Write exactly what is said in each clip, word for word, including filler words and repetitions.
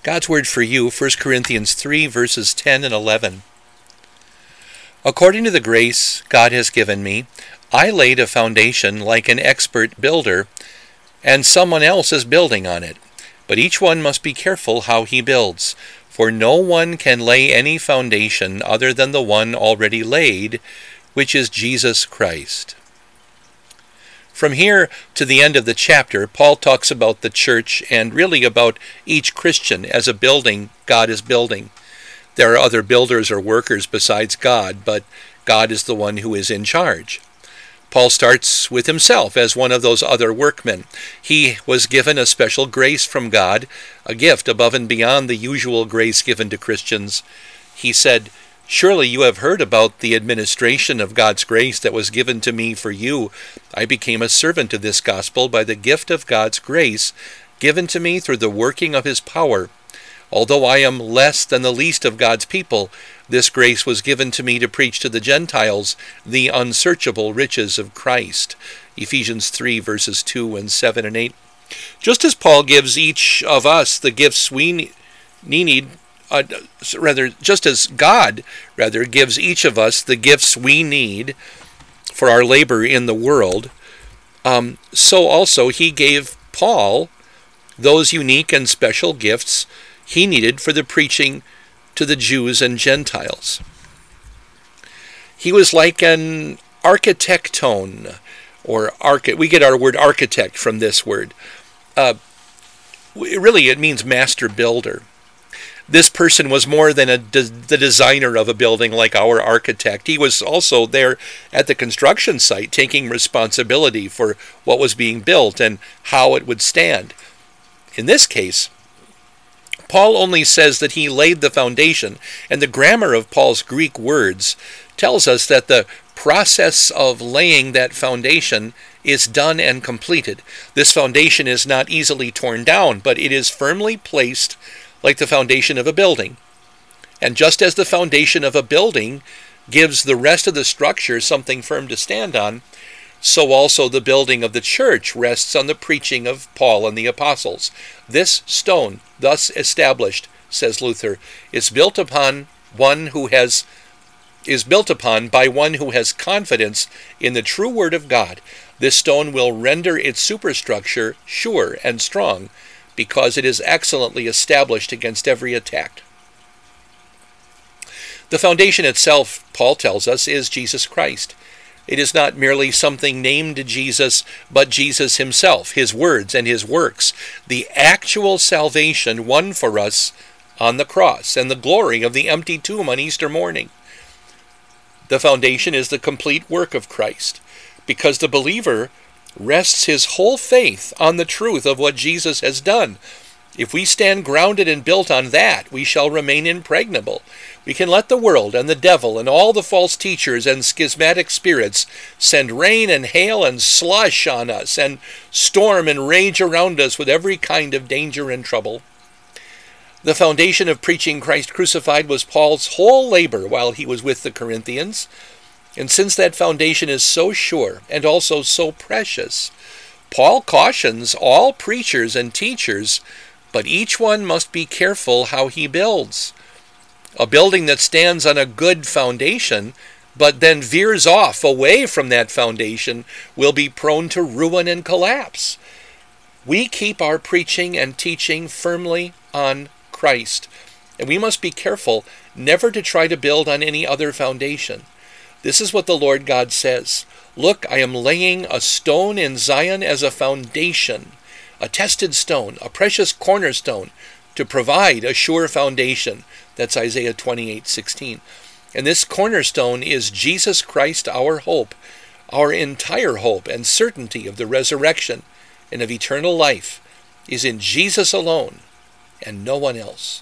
God's word for you, First Corinthians three, verses ten and eleven. According to the grace God has given me, I laid a foundation like an expert builder, and someone else is building on it. But each one must be careful how he builds, for no one can lay any foundation other than the one already laid, which is Jesus Christ. From here to the end of the chapter, Paul talks about the church and really about each Christian as a building God is building. There are other builders or workers besides God, but God is the one who is in charge. Paul starts with himself as one of those other workmen. He was given a special grace from God, a gift above and beyond the usual grace given to Christians. He said, "Surely you have heard about the administration of God's grace that was given to me for you. I became a servant of this gospel by the gift of God's grace given to me through the working of his power. Although I am less than the least of God's people, this grace was given to me to preach to the Gentiles the unsearchable riches of Christ." Ephesians three, verses two and seven and eight. Just as Paul gives each of us the gifts we need, uh, rather, just as God, rather, gives each of us the gifts we need for our labor in the world, um, so also he gave Paul those unique and special gifts he needed for the preaching to the Jews and Gentiles. He was like an architectone, or arch- we get our word architect from this word. Uh, really, it means master builder. This person was more than a de- the designer of a building like our architect. He was also there at the construction site taking responsibility for what was being built and how it would stand. In this case, Paul only says that he laid the foundation, and the grammar of Paul's Greek words tells us that the process of laying that foundation is done and completed. This foundation is not easily torn down, but it is firmly placed like the foundation of a building. And just as the foundation of a building gives the rest of the structure something firm to stand on, so also the building of the church rests on the preaching of Paul and the apostles. This stone, thus established, says Luther, is built upon one who has is built upon by one who has confidence in the true word of God. This stone will render its superstructure sure and strong, because it is excellently established against every attack. The foundation itself, Paul tells us, is Jesus Christ. It is not merely something named Jesus, but Jesus himself, his words and his works, the actual salvation won for us on the cross, and the glory of the empty tomb on Easter morning. The foundation is the complete work of Christ, because the believer rests his whole faith on the truth of what Jesus has done. If we stand grounded and built on that, we shall remain impregnable. We can let the world and the devil and all the false teachers and schismatic spirits send rain and hail and slush on us and storm and rage around us with every kind of danger and trouble. The foundation of preaching Christ crucified was Paul's whole labor while he was with the Corinthians. And since that foundation is so sure and also so precious, Paul cautions all preachers and teachers, but each one must be careful how he builds. A building that stands on a good foundation, but then veers off away from that foundation, will be prone to ruin and collapse. We keep our preaching and teaching firmly on Christ, and we must be careful never to try to build on any other foundation. This is what the Lord God says. "Look, I am laying a stone in Zion as a foundation, a tested stone, a precious cornerstone, to provide a sure foundation." That's Isaiah twenty-eight sixteen. And this cornerstone is Jesus Christ, our hope, our entire hope and certainty of the resurrection and of eternal life is in Jesus alone and no one else.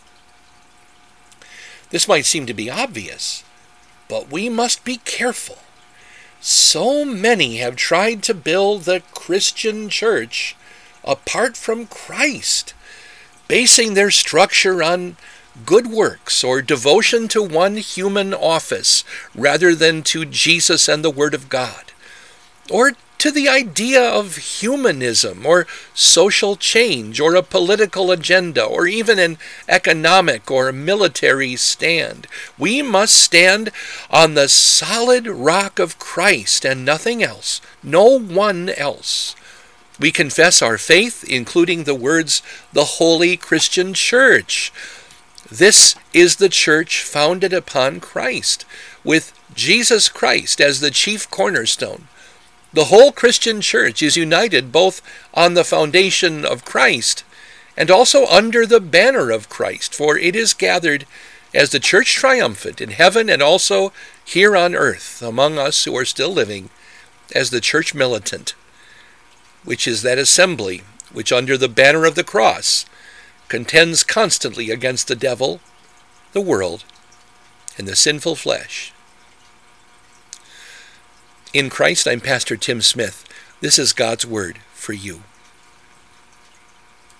This might seem to be obvious, but we must be careful. So many have tried to build the Christian church apart from Christ, basing their structure on good works or devotion to one human office rather than to Jesus and the Word of God, or to the idea of humanism or social change or a political agenda or even an economic or military stand. We must stand on the solid rock of Christ and nothing else, no one else. We confess our faith, including the words, the Holy Christian Church. This is the church founded upon Christ, with Jesus Christ as the chief cornerstone. The whole Christian church is united both on the foundation of Christ and also under the banner of Christ, for it is gathered as the church triumphant in heaven and also here on earth among us who are still living as the church militant, which is that assembly which under the banner of the cross contends constantly against the devil, the world, and the sinful flesh. In Christ, I'm Pastor Tim Smith. This is God's Word for you.